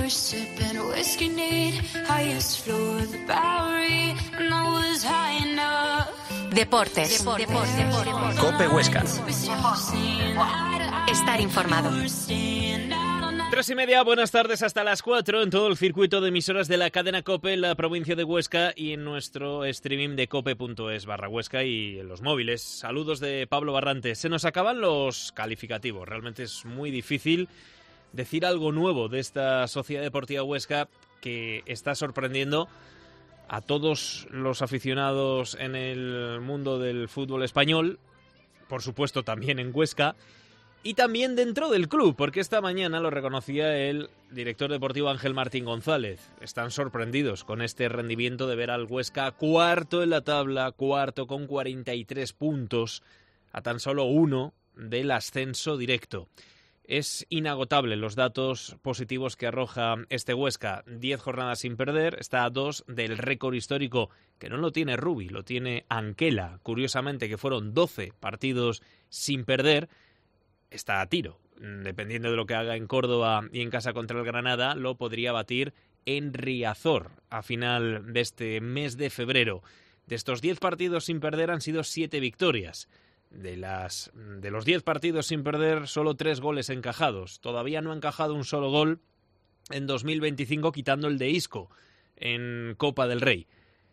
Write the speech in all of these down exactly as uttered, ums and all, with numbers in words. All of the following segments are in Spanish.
Deportes. Deportes. Deportes. COPE Huesca. Estar informado. Tres y media, buenas tardes hasta las cuatro en todo el circuito de emisoras de la cadena COPE en la provincia de Huesca y en nuestro streaming de cope.es barra Huesca y en los móviles. Saludos de Pablo Barrante. Se nos acaban los calificativos. Realmente es muy difícil decir algo nuevo de esta Sociedad Deportiva Huesca que está sorprendiendo a todos los aficionados en el mundo del fútbol español, por supuesto también en Huesca, y también dentro del club, porque esta mañana lo reconocía el director deportivo Ángel Martín González. Están sorprendidos con este rendimiento de ver al Huesca cuarto en la tabla, cuarto con cuarenta y tres puntos, a tan solo uno del ascenso directo. Es inagotable los datos positivos que arroja este Huesca. Diez jornadas sin perder, está a dos del récord histórico, que no lo tiene Rubi, lo tiene Anquela. Curiosamente, que fueron doce partidos sin perder, está a tiro. Dependiendo de lo que haga en Córdoba y en casa contra el Granada, lo podría batir en Riazor a final de este mes de febrero. De estos diez partidos sin perder han sido siete victorias. De, las, de los diez partidos sin perder, solo tres goles encajados. Todavía no ha encajado un solo gol en dos mil veinticinco, quitando el de Isco en Copa del Rey.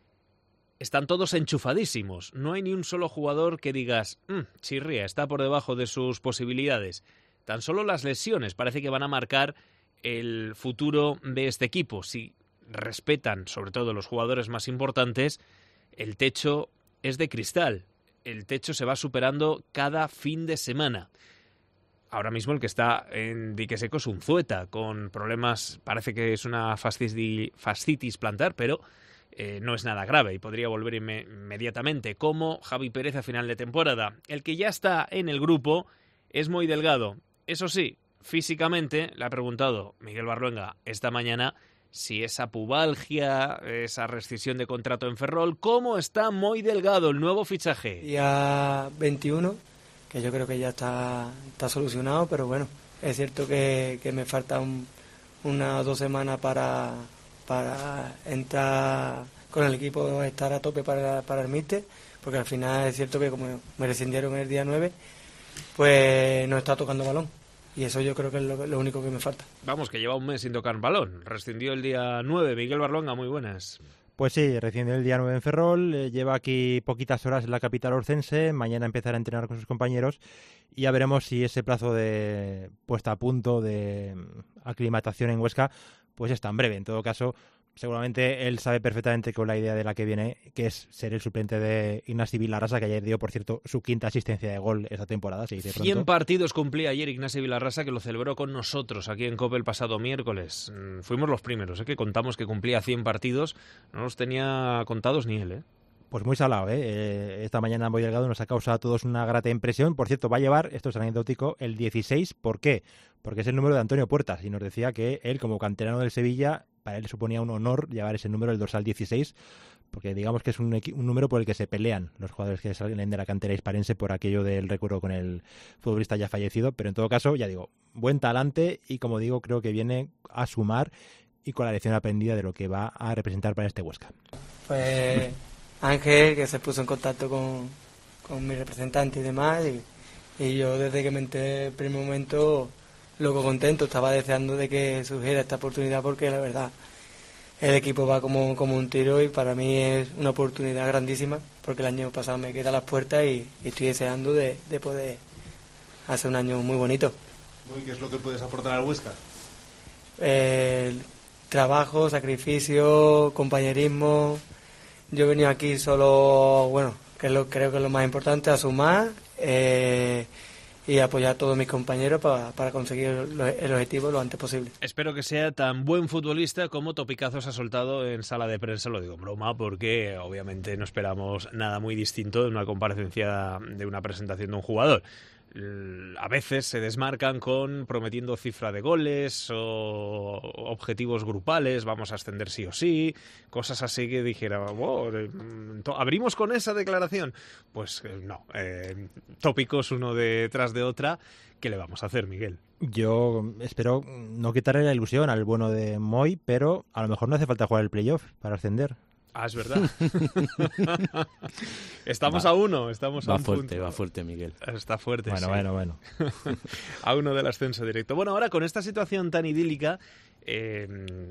Están todos enchufadísimos. No hay ni un solo jugador que digas, mmm, chirría, está por debajo de sus posibilidades. Tan solo las lesiones parece que van a marcar el futuro de este equipo. Si respetan, sobre todo los jugadores más importantes, el techo es de cristal. El techo se va superando cada fin de semana. Ahora mismo el que está en dique seco es Unzueta, con problemas, parece que es una fascitis, fascitis plantar, pero eh, no es nada grave y podría volver inme- inmediatamente, como Javi Pérez a final de temporada. El que ya está en el grupo es Moi Delgado. Eso sí, físicamente, le ha preguntado Miguel Barluenga esta mañana si esa pubalgia, esa rescisión de contrato en Ferrol, ¿cómo está Moi Delgado, el nuevo fichaje? Día veintiuno, que yo creo que ya está, está solucionado, pero bueno, es cierto que, que me faltan unas dos semanas para, para entrar con el equipo, estar a tope para, para el míster, porque al final es cierto que como me rescindieron el día nueve, pues no está tocando balón. Y eso yo creo que es lo, lo único que me falta. Vamos, que lleva un mes sin tocar balón. Rescindió el día nueve. Miguel Barluenga, muy buenas. Pues sí, rescindió el día nueve en Ferrol. Eh, lleva aquí poquitas horas en la capital orcense. Mañana empezará a entrenar con sus compañeros. Y ya veremos si ese plazo de puesta a punto, de aclimatación en Huesca, pues es tan breve. En todo caso, seguramente él sabe perfectamente con la idea de la que viene, que es ser el suplente de Ignasi Vilarrasa, que ayer dio, por cierto, su quinta asistencia de gol esta temporada. Se dice pronto. cien partidos cumplía ayer Ignasi Vilarrasa, que lo celebró con nosotros aquí en COPE el pasado miércoles. Fuimos los primeros, ¿eh? Que contamos que cumplía cien partidos. No los tenía contados ni él, ¿eh? Pues muy salado, ¿eh? eh esta mañana Moi Delgado nos ha causado a todos una grata impresión. Por cierto, va a llevar, esto es anecdótico, el dieciséis. ¿Por qué? Porque es el número de Antonio Puertas y nos decía que él, como canterano del Sevilla, para él suponía un honor llevar ese número, el dorsal dieciséis, porque digamos que es un, un número por el que se pelean los jugadores que salen de la cantera hisparense por aquello del recuerdo con el futbolista ya fallecido. Pero en todo caso, ya digo, buen talante y, como digo, creo que viene a sumar y con la lección aprendida de lo que va a representar para este Huesca. Pues Ángel, que se puso en contacto con, con mi representante y demás, y, y yo desde que me enteré el primer momento, loco contento, estaba deseando de que surgiera esta oportunidad, porque la verdad el equipo va como, como un tiro y para mí es una oportunidad grandísima, porque el año pasado me quedé a las puertas y, y estoy deseando de, de poder hacer un año muy bonito. ¿Qué es lo que puedes aportar al Huesca? Eh, trabajo, sacrificio, compañerismo. Yo he venido aquí solo, bueno, que es lo, creo que es lo más importante, a sumar eh, y apoyar a todos mis compañeros para, para conseguir lo, el objetivo lo antes posible. Espero que sea tan buen futbolista como topicazos ha soltado en sala de prensa. Lo digo en broma porque obviamente no esperamos nada muy distinto de una comparecencia, de una presentación de un jugador. a veces se desmarcan con prometiendo cifra de goles o objetivos grupales, vamos a ascender sí o sí, cosas así que dijera, wow, ¿abrimos con esa declaración? Pues no, eh, tópicos uno detrás de otra. ¿Qué le vamos a hacer, Miguel? Yo espero no quitarle la ilusión al bueno de Moy, pero a lo mejor no hace falta jugar el playoff para ascender. Ah, es verdad. Estamos va, a uno, estamos va a un fuerte, punto. va fuerte, Miguel. Está fuerte, Bueno, sí. bueno, bueno. A uno del ascenso directo. Bueno, ahora con esta situación tan idílica, eh,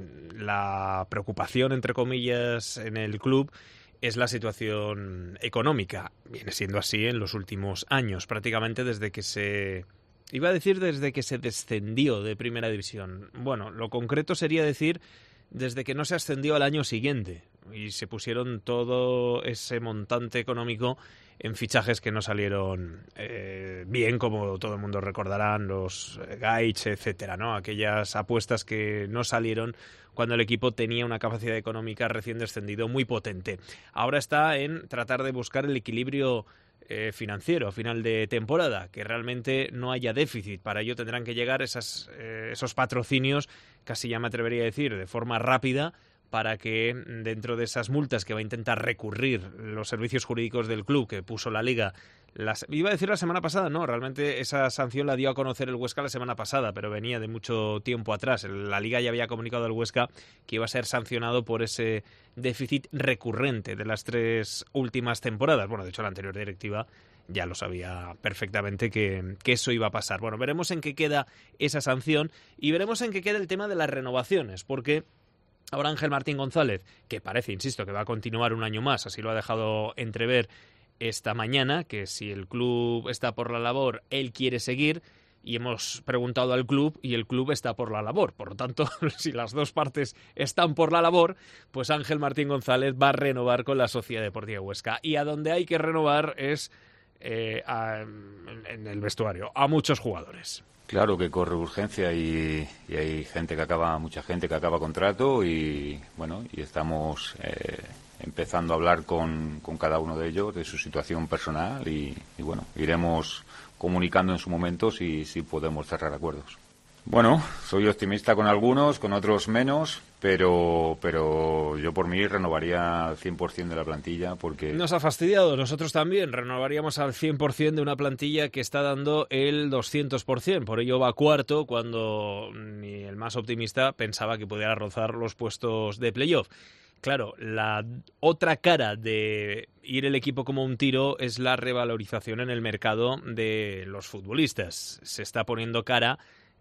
la preocupación, entre comillas, en el club es la situación económica. Viene siendo así en los últimos años, prácticamente desde que se... Iba a decir desde que se descendió de Primera División. Bueno, lo concreto sería decir desde que no se ascendió al año siguiente y se pusieron todo ese montante económico en fichajes que no salieron eh, bien, como todo el mundo recordarán, los Gaich, etcétera, ¿no? Aquellas apuestas que no salieron cuando el equipo tenía una capacidad económica recién descendido muy potente. Ahora está en tratar de buscar el equilibrio eh, financiero a final de temporada, que realmente no haya déficit. Para ello tendrán que llegar esas, eh, esos patrocinios, casi ya me atrevería a decir, de forma rápida, para que dentro de esas multas que va a intentar recurrir los servicios jurídicos del club que puso la Liga, las, iba a decir la semana pasada, no, realmente esa sanción la dio a conocer el Huesca la semana pasada, pero venía de mucho tiempo atrás. La Liga ya había comunicado al Huesca que iba a ser sancionado por ese déficit recurrente de las tres últimas temporadas. Bueno, de hecho la anterior directiva ya lo sabía perfectamente que, que eso iba a pasar. Bueno, veremos en qué queda esa sanción y veremos en qué queda el tema de las renovaciones, porque ahora Ángel Martín González, que parece, insisto, que va a continuar un año más, así lo ha dejado entrever esta mañana, que si el club está por la labor, él quiere seguir, y hemos preguntado al club y el club está por la labor. Por lo tanto, si las dos partes están por la labor, pues Ángel Martín González va a renovar con la Sociedad Deportiva Huesca. Y a donde hay que renovar es eh, a, en el vestuario, a muchos jugadores. Claro que corre urgencia y, y hay gente que acaba, mucha gente que acaba contrato y bueno, y estamos eh, empezando a hablar con, con cada uno de ellos de su situación personal y, y bueno, iremos comunicando en su momento si, si podemos cerrar acuerdos. Bueno, soy optimista con algunos, con otros menos, pero pero yo por mí renovaría al cien por ciento de la plantilla porque... Nos ha fastidiado, nosotros también renovaríamos al cien por ciento de una plantilla que está dando el doscientos por ciento, por ello va cuarto cuando ni el más optimista pensaba que pudiera rozar los puestos de playoff. Claro, la otra cara de ir el equipo como un tiro es la revalorización en el mercado de los futbolistas. Se está poniendo cara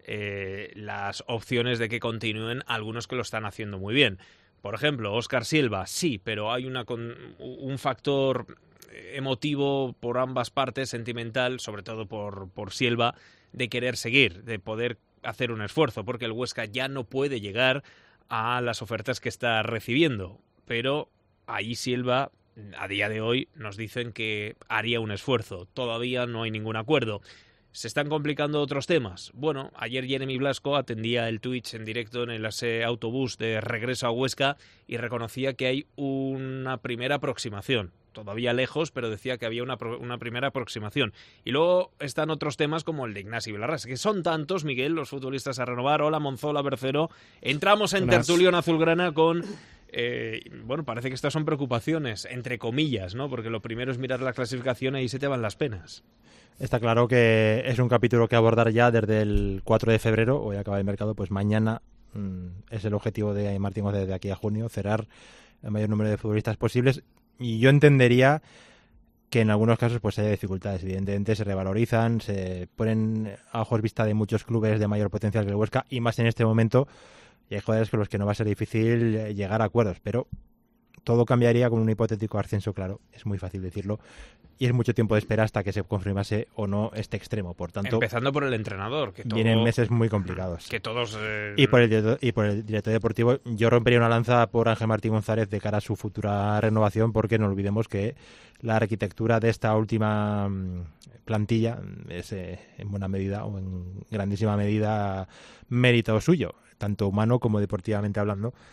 eh, las opciones de que continúen algunos que lo están haciendo muy bien. Por ejemplo, Óscar Silva, sí, pero hay una con, un factor emotivo por ambas partes, sentimental, sobre todo por, por Silva, de querer seguir, de poder hacer un esfuerzo, porque el Huesca ya no puede llegar a las ofertas que está recibiendo, pero ahí Silva, a día de hoy, nos dicen que haría un esfuerzo. Todavía no hay ningún acuerdo. ¿Se están complicando otros temas? Bueno, ayer Jeremy Blasco atendía el Twitch en directo en el ese autobús de regreso a Huesca y reconocía que hay una primera aproximación. Todavía lejos, pero decía que había una, una primera aproximación. Y luego están otros temas como el de Ignasi Vilarrás, que son tantos, Miguel, los futbolistas a renovar. Hola, Monzola, Bercero. Entramos en Buenas. tertulia en azulgrana con... Eh, bueno, parece que estas son preocupaciones, entre comillas, ¿no? Porque lo primero es mirar la clasificación y ahí se te van las penas. Está claro que es un capítulo que abordar ya desde el cuatro de febrero, hoy acaba el mercado, pues mañana mmm, es el objetivo de Martín González de aquí a junio, cerrar el mayor número de futbolistas posibles. Y yo entendería que en algunos casos pues haya dificultades. Evidentemente se revalorizan, se ponen a ojos vista de muchos clubes de mayor potencial que el Huesca, y más en este momento, y hay jugadores con los que no va a ser difícil llegar a acuerdos, pero todo cambiaría con un hipotético ascenso, claro, es muy fácil decirlo, y es mucho tiempo de espera hasta que se confirmase o no este extremo. Por tanto, empezando por el entrenador, que todo, vienen meses muy complicados. Que todos eh... y por el director, y por el director deportivo, yo rompería una lanza por Ángel Martín González de cara a su futura renovación, porque no olvidemos que la arquitectura de esta última plantilla es eh, en buena medida o en grandísima medida mérito suyo, tanto humano como deportivamente hablando.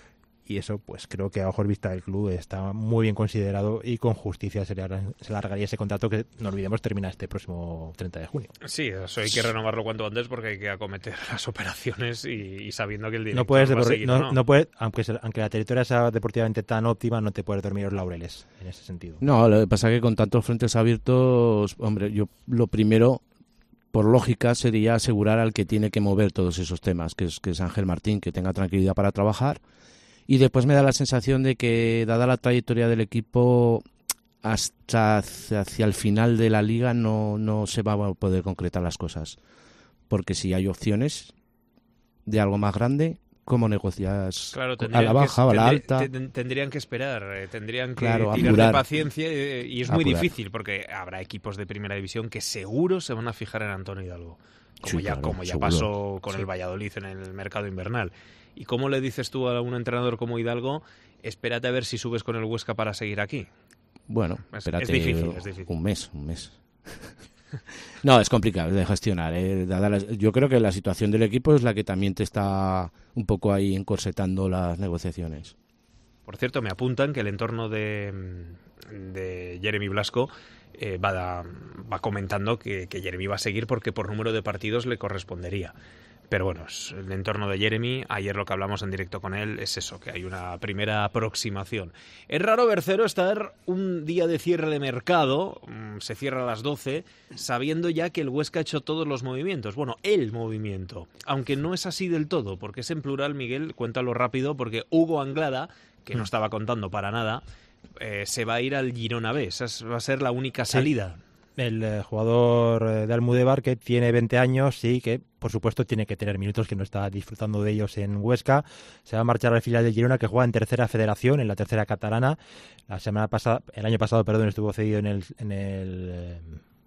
y eso pues creo que a ojos vista del club está muy bien considerado y con justicia se le, se le alargaría ese contrato que, no olvidemos, termina este próximo treinta de junio. Sí, eso hay que renovarlo cuanto antes porque hay que acometer las operaciones y, y sabiendo que el director no puedes va a depor- seguir, no, ¿no? no puedes, aunque, se, aunque la trayectoria sea deportivamente tan óptima, no te puedes dormir los laureles en ese sentido. No, lo que pasa es que con tantos frentes abiertos, hombre, yo lo primero, por lógica, sería asegurar al que tiene que mover todos esos temas, que es, que es Ángel Martín, que tenga tranquilidad para trabajar. Y después me da la sensación de que, dada la trayectoria del equipo, hasta hacia el final de la liga no, no se va a poder concretar las cosas. Porque si hay opciones de algo más grande, ¿cómo negocias? Claro, a la baja que, o a la tendrí- alta. ten- tendrían que esperar, eh, tendrían que Claro, tirar apurar. de paciencia eh, y es muy Apurar. difícil porque habrá equipos de primera división que seguro se van a fijar en Antonio Hidalgo, como Sí, ya, claro, como ya seguro. pasó con Sí. el Valladolid en el mercado invernal. ¿Y cómo le dices tú a un entrenador como Hidalgo, espérate a ver si subes con el Huesca para seguir aquí? Bueno, Es- espérate es difícil, es difícil. un mes, un mes. No, es complicado de gestionar. ¿eh? Dada la- yo creo que la situación del equipo es la que también te está un poco ahí encorsetando las negociaciones. Por cierto, me apuntan que el entorno de, de Jeremy Blasco eh, va, da- va comentando que, que Jeremy va a seguir porque por número de partidos le correspondería. Pero bueno, es el entorno de Jeremy, ayer lo que hablamos en directo con él es eso, que hay una primera aproximación. Es raro ver Cero estar un día de cierre de mercado, mm, se cierra a las doce, sabiendo ya que el Huesca ha hecho todos los movimientos. Bueno, el movimiento, aunque no es así del todo, porque es en plural, Miguel, cuéntalo rápido, porque Hugo Anglada, que no estaba contando para nada, eh, se va a ir al Girona B, esa es- va a ser la única salida. El eh, jugador eh, de Almudévar, que tiene veinte años, sí, que por supuesto tiene que tener minutos, que no está disfrutando de ellos en Huesca. Se va a marchar al filial del Girona, que juega en tercera federación, en la tercera catalana. La semana pasada, el año pasado, perdón, estuvo cedido en el... En el eh,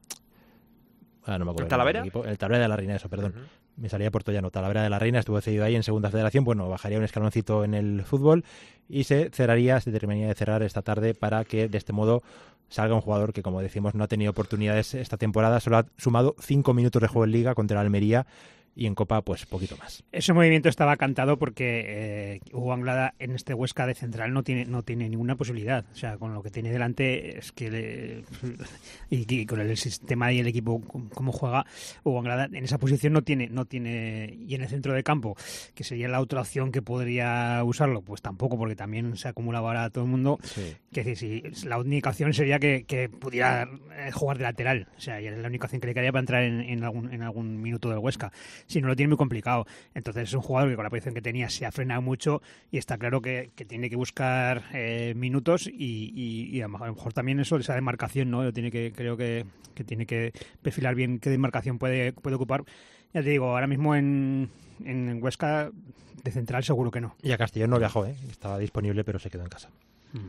ah, no me acuerdo. ¿El Talavera? El, equipo, el Talavera de la Reina, eso, perdón. Ujú. Me salía Portollano. Talavera de la Reina estuvo cedido ahí en segunda federación. Bueno, bajaría un escaloncito en el fútbol y se cerraría, se terminaría de cerrar esta tarde para que de este modo salga un jugador que, como decimos, no ha tenido oportunidades esta temporada. Solo ha sumado cinco minutos de juego en Liga contra el Almería y en Copa, pues poquito más. Ese movimiento estaba cantado porque eh, Hugo Anglada en este Huesca de central no tiene no tiene ninguna posibilidad. O sea, con lo que tiene delante es que le, y, y con el sistema y el equipo como juega Hugo Anglada en esa posición no tiene no tiene y en el centro de campo, que sería la otra opción que podría usarlo, pues tampoco, porque también se acumulaba ahora todo el mundo. Sí. Que decir, si la única opción sería que, que pudiera eh, jugar de lateral, o sea, y era la única opción que le quedaría para entrar en, en algún en algún minuto del Huesca. Si no, lo tiene muy complicado. Entonces es un jugador que con la posición que tenía se ha frenado mucho y está claro que, que tiene que buscar eh, minutos y, y, y a lo mejor también eso, esa demarcación, ¿no? Lo tiene que, creo que, que tiene que perfilar bien qué demarcación puede, puede ocupar. Ya te digo, ahora mismo en, en Huesca de central seguro que no. Y a Castellón no viajó, ¿eh? Estaba disponible, pero se quedó en casa.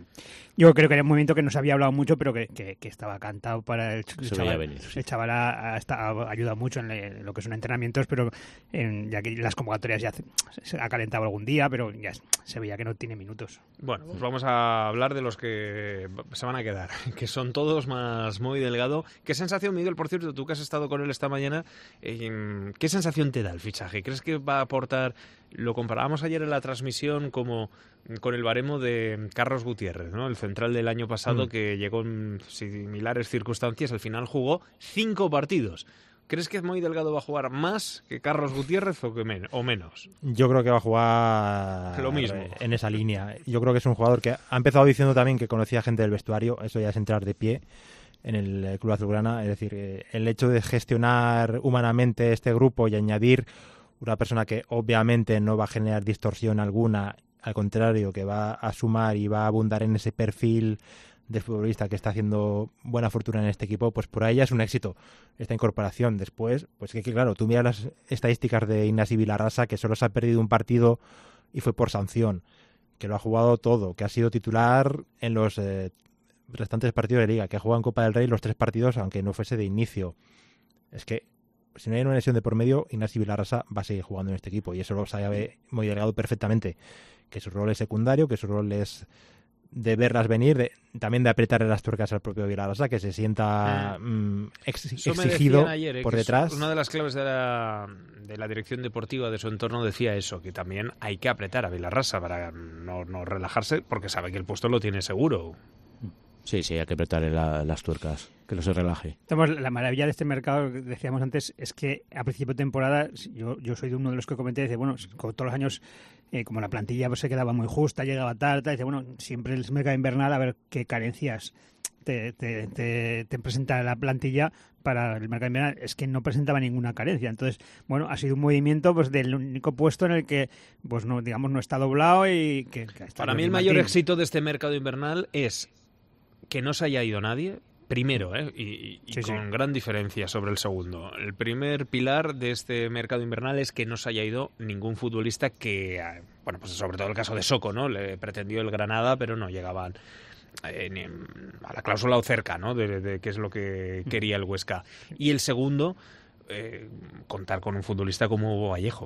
Yo creo que era un movimiento que no se había hablado mucho, pero que, que, que estaba cantado para el, el Se chaval. veía venir, sí. El chaval ha, ha, ha ayudado mucho en, le, en lo que son entrenamientos, pero en, ya que las convocatorias ya se ha calentado algún día, pero ya se veía que no tiene minutos. Bueno, pues vamos a hablar de los que se van a quedar, que son todos más muy delgado. ¿Qué sensación, Miguel, por cierto, tú que has estado con él esta mañana, eh, qué sensación te da el fichaje? ¿Crees que va a aportar, lo comparábamos ayer en la transmisión como con el baremo de Carlos Gutiérrez, ¿no? El central del año pasado Mm. que llegó en similares circunstancias, al final jugó cinco partidos. ¿Crees que Muy Delgado va a jugar más que Carlos Gutiérrez o, que men o menos? Yo creo que va a jugar Lo mismo. en esa línea. Yo creo que es un jugador que ha empezado diciendo también que conocía gente del vestuario. Eso ya es entrar de pie en el Club Azulgrana. Es decir, eh, el hecho de gestionar humanamente este grupo y añadir una persona que obviamente no va a generar distorsión alguna, al contrario, que va a sumar y va a abundar en ese perfil de futbolista que está haciendo buena fortuna en este equipo, pues por ahí ya es un éxito esta incorporación. Después, pues que, que claro, tú miras las estadísticas de Ignasi Vilarrasa, que solo se ha perdido un partido y fue por sanción, que lo ha jugado todo, que ha sido titular en los eh, restantes partidos de Liga, que ha jugado en Copa del Rey los tres partidos, aunque no fuese de inicio. Es que si no hay una lesión de por medio, Ignasi Vilarrasa va a seguir jugando en este equipo, y eso lo sabe Muy Delgado perfectamente, que su rol es secundario, que su rol es de verlas venir, de, también de apretarle las tuercas al propio Vilarasa, que se sienta eh. mm, ex, Eso me exigido decían ayer, eh, por que detrás. Una de las claves de la, de la dirección deportiva de su entorno decía eso, que también hay que apretar a Vilarasa para no, no relajarse, porque sabe que el puesto lo tiene seguro. Sí, sí, hay que apretarle la, las tuercas, que no se relaje. Estamos, la maravilla de este mercado, que decíamos antes, es que a principio de temporada, yo, yo soy de uno de los que comenté, dice, bueno, como todos los años, eh, como la plantilla pues, se quedaba muy justa, llegaba tarde, dice, bueno, siempre el mercado invernal a ver qué carencias te, te, te, te presenta la plantilla para el mercado invernal. Es que no presentaba ninguna carencia. Entonces, bueno, ha sido un movimiento pues del único puesto en el que, pues no, digamos, no está doblado y que, que está Para mí el mayor éxito de este mercado invernal es que no se haya ido nadie, primero, ¿eh? y, y Sí, con sí. gran diferencia sobre el segundo. El primer pilar de este mercado invernal es que no se haya ido ningún futbolista que, bueno, pues sobre todo el caso de Soko, ¿no? Le pretendió el Granada, pero no llegaban eh, ni a la cláusula o cerca, ¿no? De, de qué es lo que quería el Huesca. Y el segundo, eh, contar con un futbolista como Hugo Vallejo.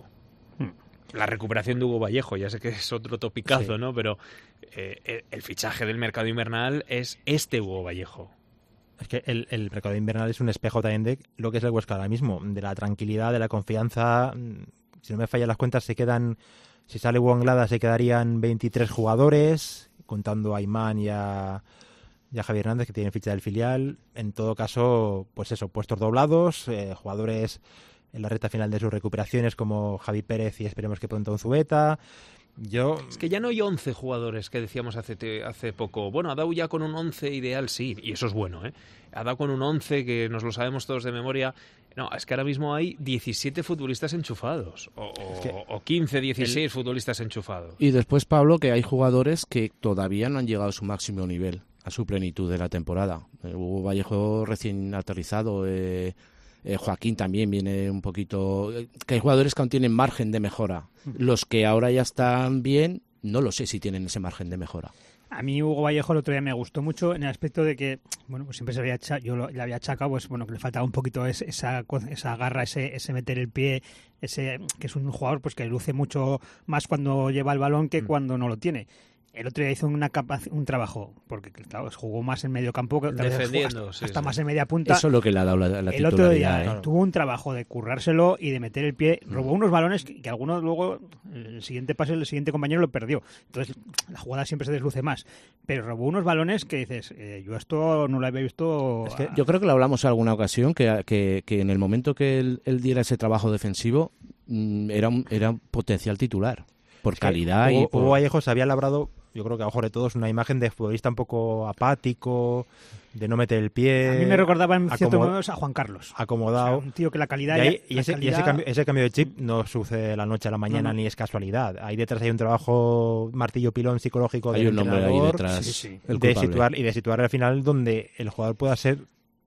La recuperación de Hugo Vallejo, ya sé que es otro topicazo, Sí. ¿no? Pero eh, el, el fichaje del mercado invernal es este Hugo Vallejo. Es que el, el mercado invernal es un espejo también de lo que es el Huesca ahora mismo, de la tranquilidad, de la confianza. Si no me fallan las cuentas, se quedan, si sale Hugo Anglada, se quedarían veintitrés jugadores, contando a Imán y a, y a Javier Hernández, que tienen ficha del filial. En todo caso, pues eso, puestos doblados, eh, jugadores en la recta final de sus recuperaciones como Javi Pérez y esperemos que pronto Unzueta. Yo... Es que ya no hay once jugadores que decíamos hace, te, hace poco. Bueno, ha dado ya con un once ideal, sí, y eso es bueno, ¿eh? Ha dado con un once que nos lo sabemos todos de memoria. No, es que ahora mismo hay diecisiete futbolistas enchufados, o, o, que o quince, dieciséis el... futbolistas enchufados. Y después, Pablo, que hay jugadores que todavía no han llegado a su máximo nivel, a su plenitud de la temporada. Eh, Hugo Vallejo recién aterrizado, eh, eh, Joaquín también viene un poquito... Eh, que hay jugadores que aún tienen margen de mejora. Los que ahora ya están bien, no lo sé si tienen ese margen de mejora. A mí Hugo Vallejo el otro día me gustó mucho en el aspecto de que, bueno, pues siempre se había acha- yo lo, le había achacado, pues bueno, que le faltaba un poquito ese, esa esa garra, ese ese meter el pie, ese que es un jugador pues que luce mucho más cuando lleva el balón que cuando no lo tiene. El otro día hizo una capac- un trabajo, porque claro, jugó más en medio campo, que tal vez defendiendo, hasta, sí, hasta sí. más en media punta. Eso es lo que le ha dado la, la El otro día titularidad, ¿eh? tuvo un trabajo de currárselo y de meter el pie. Robó unos balones que, que algunos luego, el siguiente pase, el siguiente compañero lo perdió. Entonces, la jugada siempre se desluce más. Pero robó unos balones que dices, eh, yo esto no lo había visto. Es que yo creo que lo hablamos en alguna ocasión, que, que, que en el momento que él, él diera ese trabajo defensivo, mmm, era, un, era un potencial titular, por calidad. Hugo, y por... Hugo Vallejo se había labrado, yo creo que a ojo de todos, una imagen de futbolista un poco apático, de no meter el pie. A mí me recordaba en cierto acomod- modo a Juan Carlos. acomodado. O sea, un tío que la calidad... Y, ahí- ya- y la ese, y calidad- ese cambio, ese cambio de chip no sucede de la noche a la mañana, No, no. ni es casualidad. Ahí detrás hay un trabajo martillo pilón psicológico Hay del un nombre ahí entrenador, detrás, Sí, sí. el de culpable. situar, y de situar al final donde el jugador pueda ser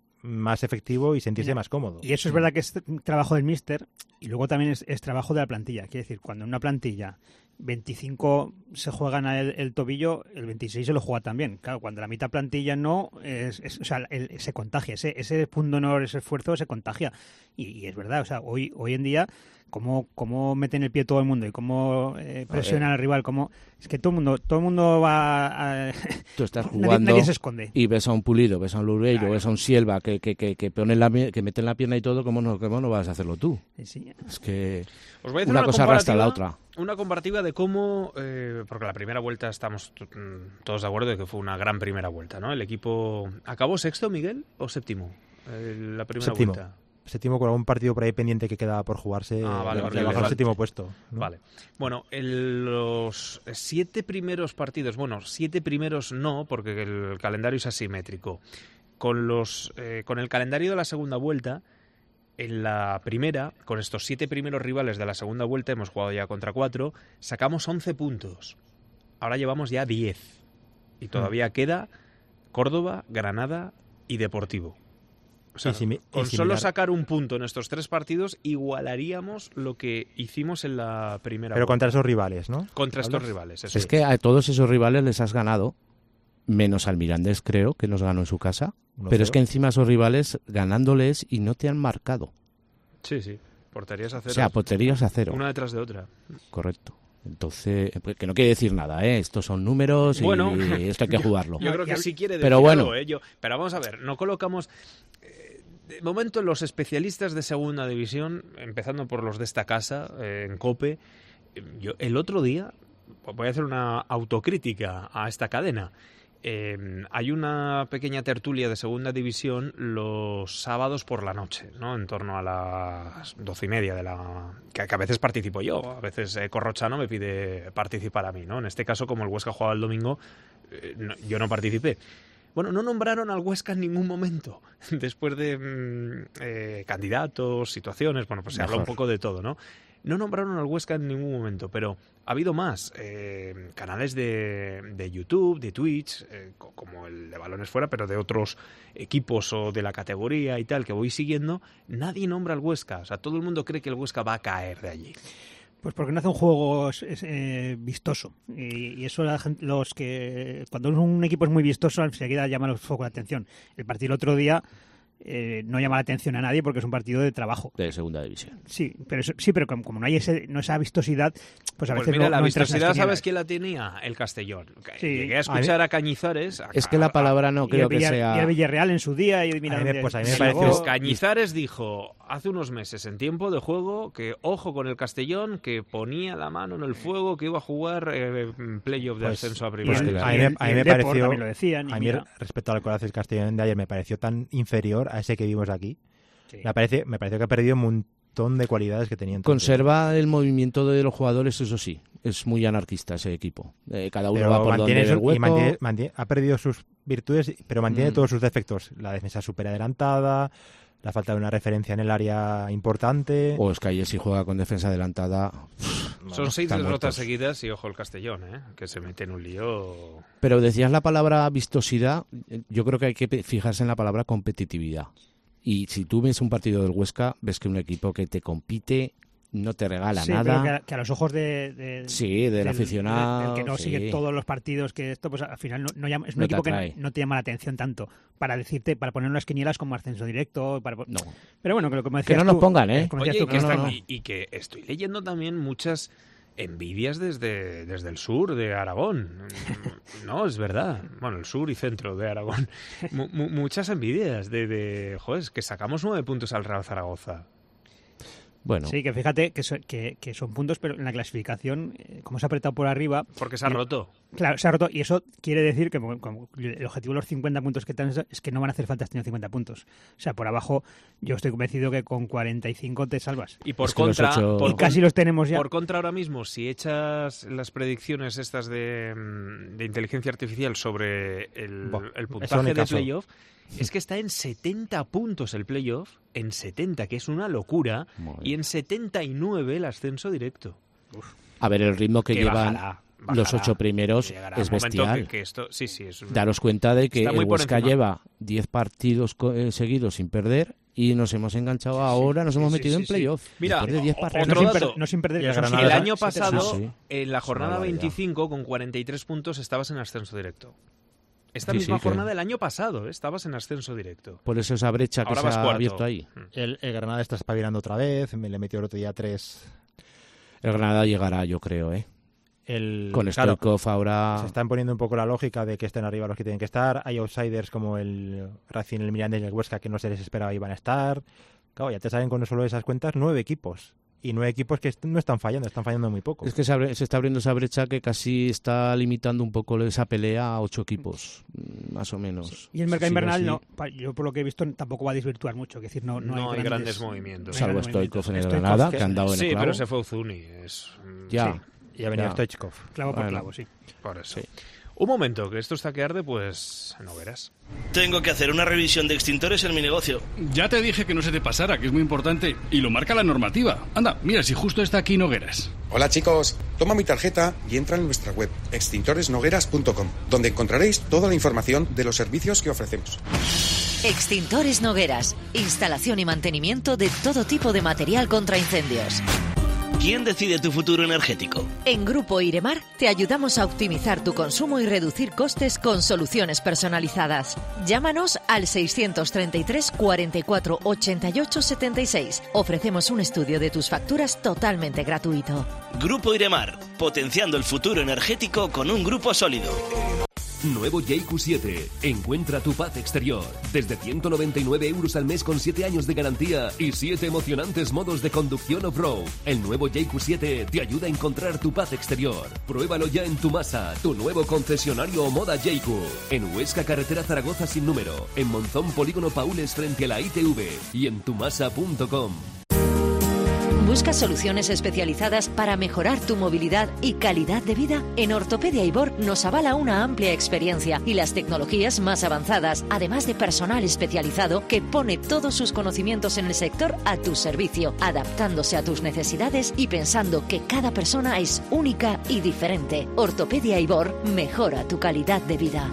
más efectivo y sentirse Mira, más cómodo. Y eso es verdad que es trabajo del míster y luego también es, es trabajo de la plantilla. Quiere decir, cuando en una plantilla veinticinco se juegan el, el tobillo, el veintiséis se lo juega también. Claro, cuando la mitad plantilla no, es, es- o sea, el- se contagia. Ese, ese punto honor, ese esfuerzo se contagia. Y, y es verdad, o sea, hoy, hoy en día, cómo, cómo meten el pie todo el mundo y cómo eh, presionan al rival, cómo es que todo el mundo, todo el mundo va a... Tú estás nadie, jugando nadie se esconde. y ves a un Pulido, ves a un Loureiro, Claro. ves a un Silva que, que, que, que, ponen la, mi- que meten la pierna y todo, ¿cómo no, cómo no vas a hacerlo tú? Sí, sí. Es que Os voy a hacer una cosa arrastra a la comparativa- otra. Una comparativa de cómo, eh, porque la primera vuelta estamos t- mm, todos de acuerdo de que fue una gran primera vuelta, ¿no? El equipo acabó sexto, Miguel, o séptimo, Eh, la primera Séptimo. vuelta. Séptimo con algún partido por ahí pendiente que quedaba por jugarse, Ah, vale, le- horrible, le bajó al vale. séptimo puesto, ¿no? Vale. Bueno, el- los siete primeros partidos, bueno, siete primeros no, porque el calendario es asimétrico. Con los, eh, con el calendario de la segunda vuelta, en la primera, con estos siete primeros rivales de la segunda vuelta, hemos jugado ya contra cuatro, sacamos once puntos. Ahora llevamos ya diez. Y todavía queda Córdoba, Granada y Deportivo. O sea, Y simi- y con similar. solo sacar un punto en estos tres partidos, igualaríamos lo que hicimos en la primera Pero vuelta. contra esos rivales, ¿no? Contra estos ¿Hablas? rivales. Eso Es que a todos esos rivales les has ganado, menos al Mirandés, creo, que nos ganó en su casa. uno Pero es cero. que encima esos rivales ganándoles y no te han marcado. Sí, sí. Porterías a cero. O sea, porterías a cero. Una detrás de otra. Correcto. Entonces, que no quiere decir nada, ¿eh? Estos son números y bueno, esto hay que jugarlo. Yo creo que sí quiere decir pero bueno. algo, ¿eh? Yo, pero vamos a ver, no colocamos... Eh, de momento los especialistas de segunda división, empezando por los de esta casa, eh, en COPE, eh, yo el otro día, voy a hacer una autocrítica a esta cadena. Eh, hay una pequeña tertulia de segunda división los sábados por la noche, ¿no? En torno a las doce y media de la... Que, que a veces participo yo, a veces eh, Corrochano me pide participar a mí, ¿no? En este caso, como el Huesca jugaba el domingo, eh, no, yo no participé. Bueno, no nombraron al Huesca en ningún momento, después de mmm, eh, candidatos, situaciones, bueno, pues se Mejor. habla un poco de todo, ¿no? No nombraron al Huesca en ningún momento, pero ha habido más eh, canales de, de YouTube, de Twitch, eh, como el de Balones Fuera, pero de otros equipos o de la categoría y tal, que voy siguiendo. Nadie nombra al Huesca, o sea, todo el mundo cree que el Huesca va a caer de allí. Pues porque no hace un juego eh, vistoso. Y, y eso la gente, los que cuando un equipo es muy vistoso, enseguida llama el foco de atención. El partido el otro día eh, no llama la atención a nadie porque es un partido de trabajo. De segunda división. Sí, pero eso, sí, pero como, como no hay ese, no esa vistosidad, pues a Pues veces mira, no, la no entras en vistosidad, las ¿sabes quinielas. quién la tenía? El Castellón. Sí. Llegué a escuchar a Cañizares. A, Es que la palabra no Y creo el que Villar- sea... Y el Villarreal en su día. Y mira A mí me- dónde pues a mí me se pareció- llegó. Pues Cañizares dijo hace unos meses en tiempo de juego que ojo con el Castellón, que ponía la mano en el fuego, que iba a jugar eh, playoff de Pues- ascenso a Y primera. el- Pues a y mí, el- me- a y mí el me Depor pareció, también lo decían, y a mí mira. respecto al Corazón Castellón de ayer me pareció tan inferior a ese que vimos aquí. Sí. Me parece, me pareció que ha perdido un montón de cualidades que tenía. entonces. Conserva el movimiento de los jugadores, eso sí. Es muy anarquista ese equipo. Eh, cada uno Pero va por donde mantiene ve el su- y hueco. mantiene- mantiene- ha perdido sus virtudes, pero mantiene Mm. todos sus defectos. La defensa súper adelantada, la falta de una referencia en el área importante. O es que ayer si juega con defensa adelantada... Son seis están derrotas muertos. seguidas y ojo el Castellón, ¿eh? Que se mete en un lío. Pero decías la palabra vistosidad, yo creo que hay que fijarse en la palabra competitividad. Y si tú ves un partido del Huesca, ves que un equipo que te compite no te regala Sí, nada. pero que a, que a los ojos de, de- Sí, del aficionado, del que no sí. sigue todos los partidos, que esto pues al final no, no llama- es un No te equipo que atrae. no, no te llama la atención tanto para decirte, para poner unas quinielas como ascenso directo, para, No. pero bueno, que lo como Que decías no nos tú, pongan, ¿eh? como Oye, decías y tú, que no, no, está- no. y- y que estoy leyendo también muchas envidias desde, desde el sur de Aragón. No, es verdad. Bueno, el sur y centro de Aragón. Mu- mu- muchas envidias de, de, joder, es que sacamos nueve puntos al Real Zaragoza. Bueno, Sí, que fíjate que, so- que, que son puntos, pero en la clasificación, eh, como se ha apretado por arriba, Porque se ha roto. claro, se ha roto. Y eso quiere decir que como- como el objetivo de los cincuenta puntos que están es que no van a hacer falta este año cincuenta puntos. O sea, por abajo yo estoy convencido que con cuarenta y cinco te salvas. Y por Es que los contra, ocho- por Y casi los tenemos ya. Por contra, ahora mismo, si echas las predicciones estas de, mm, de inteligencia artificial sobre el, Buah, el eso puntaje ni de caso. playoff, es que está en setenta puntos el playoff, en setenta, que es una locura, Madre y en setenta y nueve el ascenso directo. a ver, el ritmo que, Que llevan bajará, los bajará. ocho primeros Llegará es un momento bestial. Que, que esto, sí, sí, es un- Daros cuenta de que Está muy el por Huesca encima. lleva diez partidos co- eh, seguidos sin perder y nos hemos enganchado ahora, nos hemos sí, metido sí, en sí. playoff. Mira, Después de diez o- partidos. no, otro sin per- dato. no sin perder. Y el que son Granada- El siete- año siete- pasado, Sí, sí. en la jornada barbaridad. veinticinco, con cuarenta y tres puntos, estabas en ascenso directo. Esta Sí, misma sí, que- jornada del año pasado, ¿eh? Estabas en ascenso directo. Por eso esa brecha que Ahora se vas ha cuarto. abierto ahí. El, el Granada está espabilando otra vez, me le metió el otro día tres. El Granada llegará, yo creo, ¿eh? El, Con claro, Stoikov ahora... se están poniendo un poco la lógica de que estén arriba los que tienen que estar. Hay outsiders como el Racing, el Mirandés y el Huesca que no se les esperaba iban a estar. Claro, ya te salen con solo esas cuentas nueve equipos. Y nueve equipos que est- no están fallando, están fallando muy poco. Es que se, abre- se está abriendo esa brecha que casi está limitando un poco esa pelea a ocho equipos, mm, más o menos. Y el mercado Si sigue invernal, así, no, pa- yo por lo que he visto tampoco va a desvirtuar mucho. Es decir, no, no, No hay grandes no movimientos. hay Salvo grandes Stoikov en el movimientos. Granada, Stoikov, que han dado en Sí, el clavo. pero se fue Uzuni. Es, mm, Ya. sí, Y ha venido Ya. Stoichkov. Clavo por Bueno. clavo, sí. por eso. Sí. Un momento, que esto está que arde, pues no verás. Tengo que hacer una revisión de extintores en mi negocio. Ya te dije que no se te pasara, que es muy importante, y lo marca la normativa. Anda, mira, si justo está aquí Nogueras. Hola chicos, toma mi tarjeta y entra en nuestra web extintores nogueras punto com, donde encontraréis toda la información de los servicios que ofrecemos. Extintores Nogueras. Instalación y mantenimiento de todo tipo de material contra incendios. ¿Quién decide tu futuro energético? En Grupo Iremar te ayudamos a optimizar tu consumo y reducir costes con soluciones personalizadas. Llámanos al seiscientos treinta y tres, cuarenta y cuatro, ochenta y ocho, setenta y seis. Ofrecemos un estudio de tus facturas totalmente gratuito. Grupo Iremar, potenciando el futuro energético con un grupo sólido. Nuevo J Q siete. Encuentra tu paz exterior. Desde ciento noventa y nueve euros al mes con siete años de garantía y siete emocionantes modos de conducción off-road. El nuevo J Q siete te ayuda a encontrar tu paz exterior. Pruébalo ya en Tumasa, tu nuevo concesionario Moda J Q. En Huesca, carretera Zaragoza sin número. En Monzón, polígono Paules frente a la I T V. Y en tumasa punto com. ¿Buscas soluciones especializadas para mejorar tu movilidad y calidad de vida? En Ortopedia Ibor nos avala una amplia experiencia y las tecnologías más avanzadas, además de personal especializado que pone todos sus conocimientos en el sector a tu servicio, adaptándose a tus necesidades y pensando que cada persona es única y diferente. Ortopedia Ibor mejora tu calidad de vida.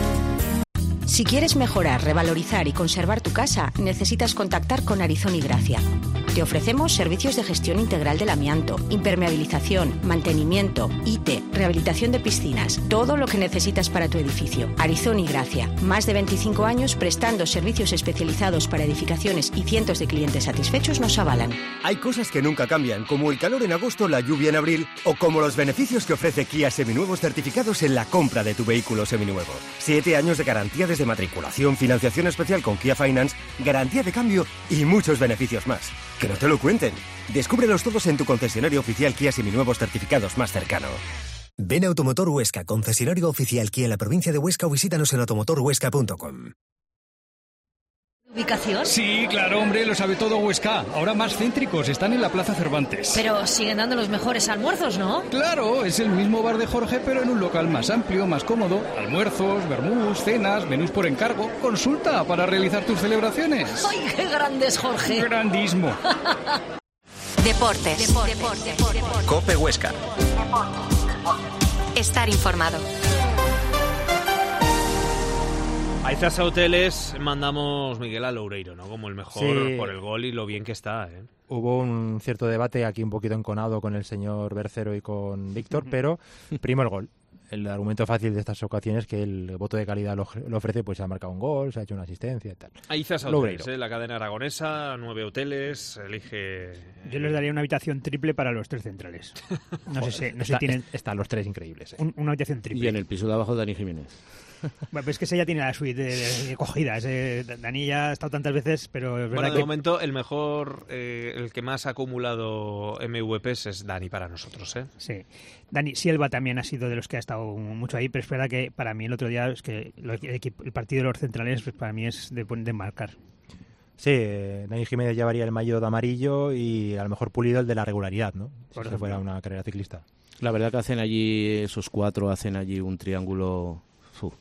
Si quieres mejorar, revalorizar y conservar tu casa, necesitas contactar con Arizón y Gracia. Te ofrecemos servicios de gestión integral del amianto, impermeabilización, mantenimiento, I T E, rehabilitación de piscinas, todo lo que necesitas para tu edificio. Arizón y Gracia, más de veinticinco años prestando servicios especializados para edificaciones y cientos de clientes satisfechos nos avalan. Hay cosas que nunca cambian, como el calor en agosto, la lluvia en abril, o como los beneficios que ofrece Kia Seminuevos certificados en la compra de tu vehículo seminuevo. Siete años de garantía desde matriculación, financiación especial con Kia Finance, garantía de cambio y muchos beneficios más. ¡Que no te lo cuenten! Descúbrelos todos en tu concesionario oficial Kia Seminuevos certificados más cercano. Ven a Automotor Huesca, concesionario oficial Kia en la provincia de Huesca, o visítanos en automotor huesca punto com. ¿Ubicación? Sí, claro, hombre, lo sabe todo Huesca. Ahora más céntricos, están en la Plaza Cervantes. Pero siguen dando los mejores almuerzos, ¿no? Claro, es el mismo bar de Jorge, pero en un local más amplio, más cómodo. Almuerzos, vermús, cenas, menús por encargo. Consulta para realizar tus celebraciones. ¡Ay, qué grande es Jorge! Grandísimo. Deportes. Deportes. Deportes. Deportes. COPE Huesca. Estar informado. A Izasa Hoteles mandamos Miguel a Loureiro, ¿no? Como el mejor Sí. por el gol y lo bien que está, ¿eh? Hubo un cierto debate aquí un poquito enconado con el señor Bercero y con Víctor, pero primo el gol. El argumento fácil de estas ocasiones que el voto de calidad lo, lo ofrece, pues se ha marcado un gol, se ha hecho una asistencia y tal. A Izasa Loureiro. Hoteles, ¿eh? La cadena aragonesa, nueve hoteles, elige... Yo les daría una habitación triple para los tres centrales. No sé si, no sé si Está- tienen Están los tres increíbles. ¿eh? un- una habitación triple. Y en el piso de abajo, Dani Jiménez. Bueno, pues es que ese ya tiene la suite de, de- de cogida. Ese, Dani ya ha estado tantas veces, pero es verdad Bueno, de que... momento el mejor, eh, el que más ha acumulado M V Ps es Dani para nosotros, ¿eh? Sí. Dani Silva también ha sido de los que ha estado mucho ahí, pero es verdad que para mí el otro día es que lo- el, equipo- el partido de los centrales pues para mí es de, de marcar. Sí, eh, Dani Jiménez llevaría el maillot de amarillo y a lo mejor Pulido el de la regularidad, ¿no? Si Por se ejemplo. fuera una carrera ciclista. La verdad que hacen allí, esos cuatro hacen allí un triángulo uf,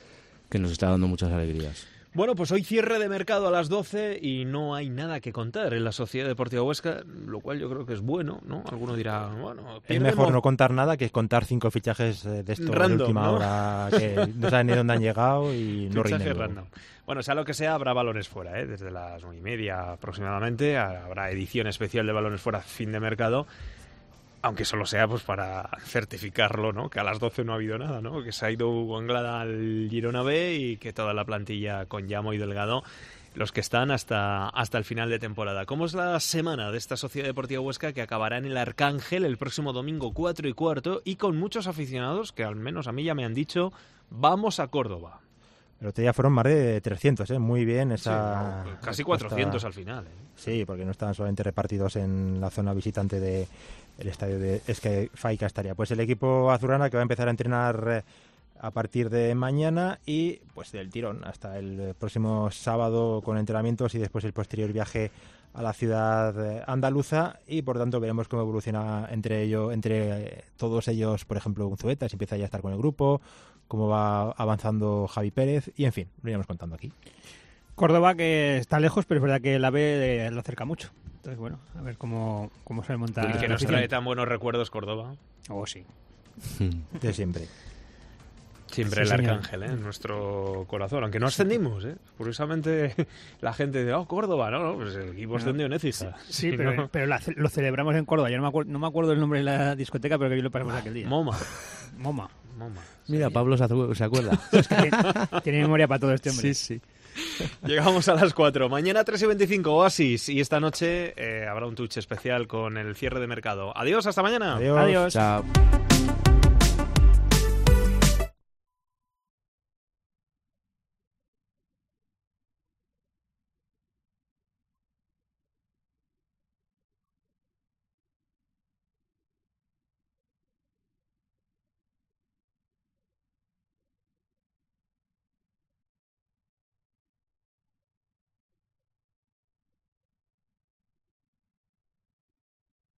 que nos está dando muchas alegrías. Bueno, pues hoy cierre de mercado a las doce y no hay nada que contar en la Sociedad Deportiva Huesca, lo cual yo creo que es bueno, ¿no? Alguno dirá, bueno... Es pierde mejor Mo- no contar nada que contar cinco fichajes eh, de estos Random, de última ¿no? hora que no saben ni dónde han llegado y no Fichaje rinden luego. random. Bueno, sea lo que sea, habrá balones fuera, ¿eh? Desde las nueve y media aproximadamente. Habrá edición especial de balones fuera fin de mercado. Aunque solo sea pues para certificarlo, ¿no? Que a las doce no ha habido nada, ¿no? Que se ha ido Hugo Anglada al Girona B y que toda la plantilla con Llamo y Delgado, los que están hasta, hasta el final de temporada. ¿Cómo es la semana de esta Sociedad Deportiva Huesca que acabará en el Arcángel el próximo domingo cuatro y cuarto y con muchos aficionados que al menos a mí ya me han dicho vamos a Córdoba? El otro día fueron más de trescientos, ¿eh? Muy bien esa... Sí, no, casi esta- cuatrocientos al final, ¿eh? Sí, porque no estaban solamente repartidos en la zona visitante del estadio de Esque Fai Castalia. Pues el equipo azulgrana que va a empezar a entrenar eh, a partir de mañana y pues del tirón hasta el próximo sábado con entrenamientos y después el posterior viaje a la ciudad eh, andaluza y por tanto veremos cómo evoluciona entre ellos, entre eh, todos ellos, por ejemplo Unzueta, si empieza ya a estar con el grupo, cómo va avanzando Javi Pérez y en fin, lo iremos contando aquí. Córdoba que está lejos, pero es verdad que el AVE eh, lo acerca mucho. Entonces, bueno, a ver cómo, cómo se monta. Y que la nos afición. trae tan buenos recuerdos Córdoba. Oh, sí. De siempre. Siempre Sí, el señor. Arcángel, ¿eh? En nuestro corazón. Aunque no ascendimos, ¿eh? Curiosamente, la gente dice, oh, Córdoba, no, no, pues el equipo ascendió en Écija. Sí, pero, ¿no? pero la ce- lo celebramos en Córdoba. Yo no me, acuer- no me acuerdo el nombre de la discoteca, pero que yo lo pasamos aquel día. Moma. Moma. Moma. Mira, Pablo se acu- se acuerda. Es que tiene, tiene memoria para todo este hombre. Sí, sí. Llegamos a las cuatro. Mañana tres y veinticinco, Oasis. Y esta noche eh, habrá un touch especial con el cierre de mercado. Adiós, hasta mañana. Adiós. Adiós. Chao.